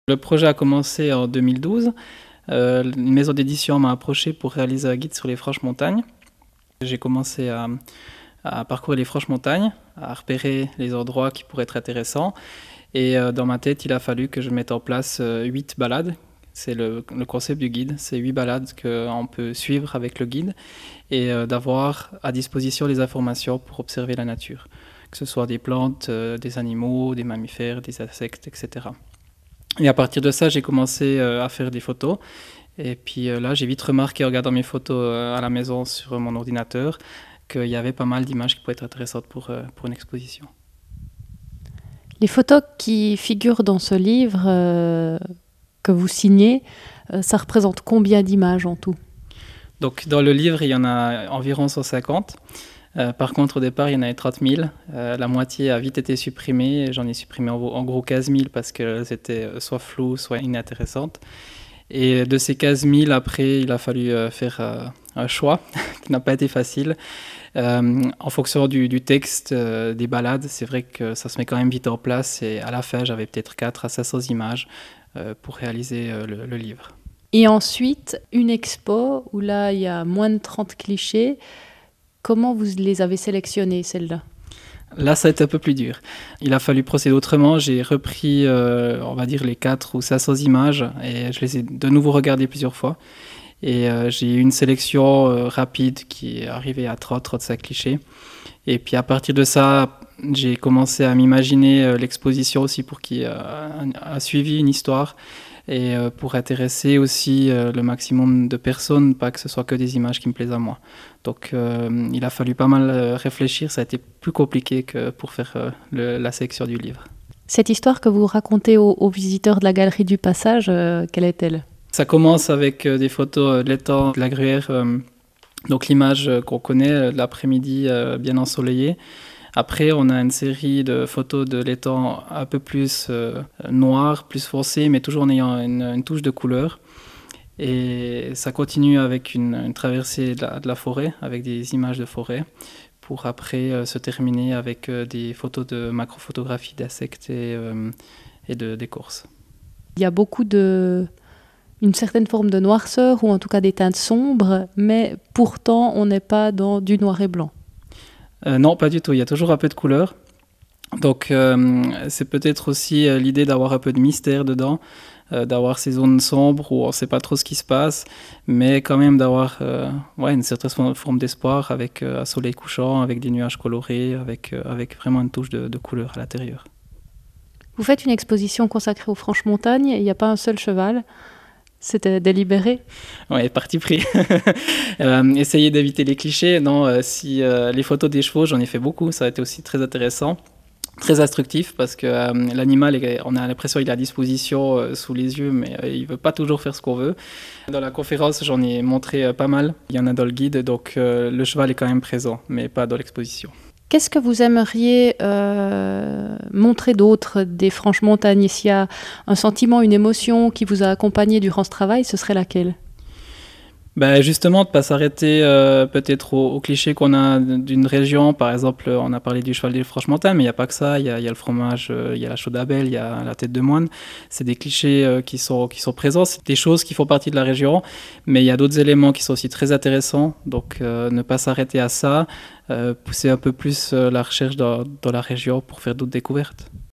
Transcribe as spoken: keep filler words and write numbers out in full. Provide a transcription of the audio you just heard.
Le projet a commencé en deux mille douze. Euh, une maison d'édition m'a approché pour réaliser un guide sur les Franches-Montagnes. J'ai commencé à, à parcourir les Franches-Montagnes, à repérer les endroits qui pourraient être intéressants. Et euh, dans ma tête, il a fallu que je mette en place euh, huit balades. C'est le, le concept du guide. C'est huit balades qu'on peut suivre avec le guide et euh, d'avoir à disposition les informations pour observer la nature. Que ce soit des plantes, euh, des animaux, des mammifères, des insectes, et cetera. Et à partir de ça, j'ai commencé euh, à faire des photos. Et puis euh, là, j'ai vite remarqué en regardant mes photos euh, à la maison sur mon ordinateur qu'il y avait pas mal d'images qui pourraient être intéressantes pour, euh, pour une exposition. Les photos qui figurent dans ce livre euh, que vous signez, euh, ça représente combien d'images en tout ? Donc dans le livre, il y en a environ cent cinquante. Euh, par contre, au départ, il y en avait trente mille. Euh, la moitié a vite été supprimée. J'en ai supprimé en, en gros quinze mille parce qu'elles étaient soit floues, soit inintéressantes. Et de ces quinze mille, après, il a fallu euh, faire euh, un choix qui n'a pas été facile. Euh, en fonction du, du texte euh, des balades, c'est vrai que ça se met quand même vite en place. Et à la fin, j'avais peut-être quatre à cinq cents images euh, pour réaliser euh, le, le livre. Et ensuite, une expo où là, il y a moins de trente clichés. Comment vous les avez sélectionnés, celles-là ? Là, ça a été un peu plus dur. Il a fallu procéder autrement. J'ai repris, euh, on va dire, les quatre ou cinq cents images et je les ai de nouveau regardées plusieurs fois. Et euh, j'ai eu une sélection euh, rapide qui est arrivée à trente à trente-cinq clichés. Et puis à partir de ça, j'ai commencé à m'imaginer euh, l'exposition aussi pour qu'il y ait euh, un, un suivi, une histoire. Et euh, pour intéresser aussi euh, le maximum de personnes, pas que ce soit que des images qui me plaisent à moi. Donc euh, il a fallu pas mal euh, réfléchir, ça a été plus compliqué que pour faire euh, le, la sélection du livre. Cette histoire que vous racontez aux, aux visiteurs de la Galerie du Passage, euh, quelle est-elle ? Ça commence avec euh, des photos de l'étang de la Gruyère, euh, donc l'image euh, qu'on connaît, euh, l'après-midi euh, bien ensoleillé. Après, on a une série de photos de l'étang un peu plus euh, noir, plus foncé, mais toujours en ayant une, une touche de couleur. Et ça continue avec une, une traversée de la, de la forêt, avec des images de forêt, pour après euh, se terminer avec euh, des photos de macrophotographie d'insectes et, euh, et de, d'écorces. Il y a beaucoup de... une certaine forme de noirceur, ou en tout cas des teintes sombres, mais pourtant, on n'est pas dans du noir et blanc. Euh, non, pas du tout. Il y a toujours un peu de couleur. Donc, euh, c'est peut-être aussi euh, l'idée d'avoir un peu de mystère dedans, euh, d'avoir ces zones sombres où on ne sait pas trop ce qui se passe, mais quand même d'avoir euh, ouais, une certaine forme d'espoir avec euh, un soleil couchant, avec des nuages colorés, avec, euh, avec vraiment une touche de, de couleur à l'intérieur. Vous faites une exposition consacrée aux Franches-Montagnes, il n'y a pas un seul cheval. C'était délibéré ? Oui, parti pris. euh, essayer d'éviter les clichés. Non, euh, si euh, les photos des chevaux, j'en ai fait beaucoup. Ça a été aussi très intéressant, très instructif parce que euh, l'animal, est, on a l'impression qu'il est à disposition euh, sous les yeux, mais euh, il veut pas toujours faire ce qu'on veut. Dans la conférence, j'en ai montré euh, pas mal. Il y en a dans le guide, donc euh, le cheval est quand même présent, mais pas dans l'exposition. Qu'est-ce que vous aimeriez euh, montrer d'autre des Franches-Montagnes ? S'il y a un sentiment, une émotion qui vous a accompagné durant ce travail, ce serait laquelle ? Ben justement, de ne pas s'arrêter euh, peut-être aux, aux clichés qu'on a d'une région. Par exemple, on a parlé du cheval des Franches-Montagnes, mais il n'y a pas que ça. Il y a, il y a le fromage, euh, il y a la chaux d'Abel, il y a la tête de moine. C'est des clichés euh, qui sont, qui sont présents. C'est des choses qui font partie de la région, mais il y a d'autres éléments qui sont aussi très intéressants. Donc, euh, ne pas s'arrêter à ça, euh, pousser un peu plus euh, la recherche dans, dans la région pour faire d'autres découvertes.